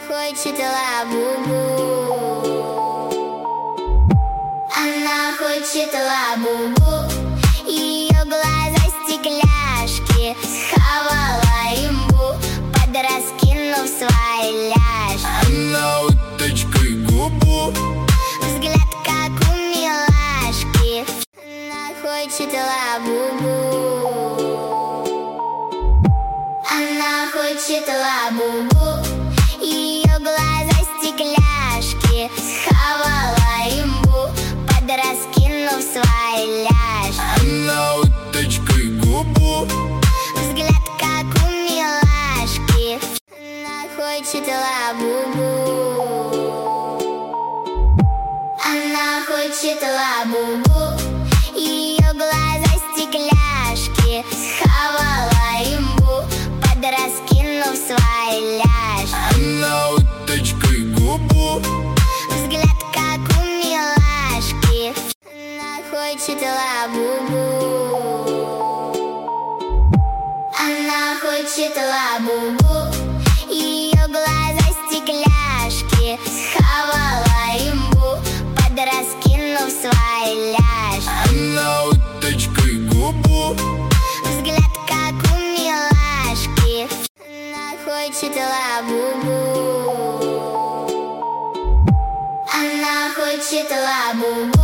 хочет лабубу. Она хочет лабубу. Ее глаза стекляшки. Схавала имбу, подраскинув свои ляжки. Она уточкой губу. Взгляд как у милашки. Она хочет лабубу. Она хочет лабубу. Ее глаза стекляшки. Схавала имбу, подраскинув свои ляжки. Она уточкой губу. Взгляд как у милашки. Она хочет лабубу. Она хочет лабубу. Ее глаза стекляшки. Схавала имбу, подраскинув свои ляжки. Она уточкой губу. Взгляд как у милашки. Она хочет лабубу. Она хочет лабубу. Ее глаза стекляшки. Схавала имбу, подраскинув свои ляжки. Она уточкой губу. Взгляд как у милашки. Она хочет лабубу. Она хочет лабубу.